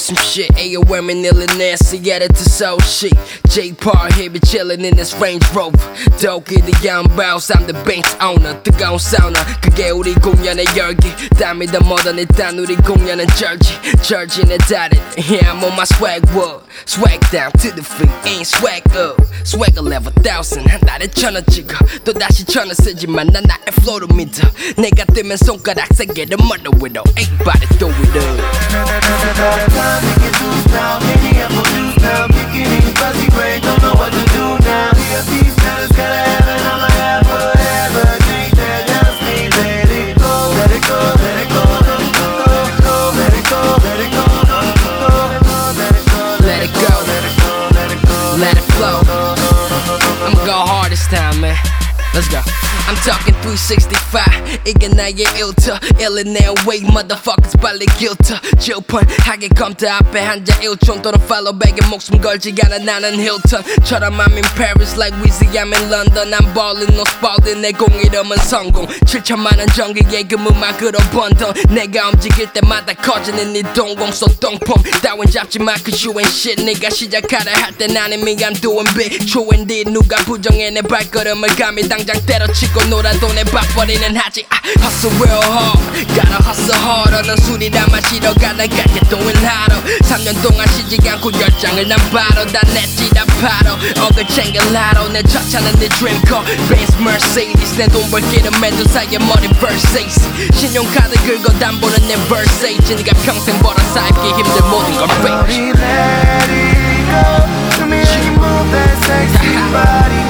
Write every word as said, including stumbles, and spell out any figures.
some shit. A O M and ill and nasty, added to soul shit. J Parr here be chillin' in this Range Rover. 도끼 the young boss, I'm the bench owner. 뜨거운 사우나, 그게 우리 공연의 열기. 땀이 더 modern, 일단 우리 공연은 절지. 절지는 다른, yeah I'm on my swag wall. Swag down to the feet, ain't swag up. Swag eleven thousand, 한 달에 천 원 찍어. 또다시 천 원 쓰지만 난 나의 flow를 믿어. 내가 뜨면 손가락 세 개를 murder with all. Everybody throw it up. Don't know what to do now. These fellas gotta have it. I'ma have forever. Think that just me. Let it go, let it go, let it go, let it go, let it go, let it go, let it go, let it go, let it go, let it go, let it flow. I'ma go hard this time, man. Let's go. I'm talking three sixty-five. 이게 나의 일터. 일은 내 way, motherfuckers 빨리 길터. 질펀하게 컴퓨터 앞에 앉아 일촌 또는 팔로백에 목숨 걸지 않아 나는 힐턴처럼 I'm in Paris like Weezy I'm in London. I'm ballin' no spalding 내 공이름은 성공. 칠천만 원 정기의 금음악으로 번돈. 내가 움직일 때마다 커지는 이 동공. So 똥폼 따윈 잡지마 cause you ain't shit. 네가 시작하려 할 때 나는 me I'm doing big. True indeed 누가 부정해 내 발걸음을 감히 당장 때려치고 놀아도 내 밥벌이는 하지. I hustle real hard, gotta hustle harder. 넌 술이라 마시러 가다가게 doing harder. 삼 년 동안 쉬지 않고 열정을 난 바로 다 냈지 다 바로. 억을 챙겨 라로 내 첫차는 내 dream car Benz Mercedes. 내 돈 벌 길은 메두사의 머리 Versace. 신용카드 긁어 담보는 내 Versace. 네가 평생 벌어 쌓기 힘들 모든 걸 baby. let it go. To me, you move that sexy body.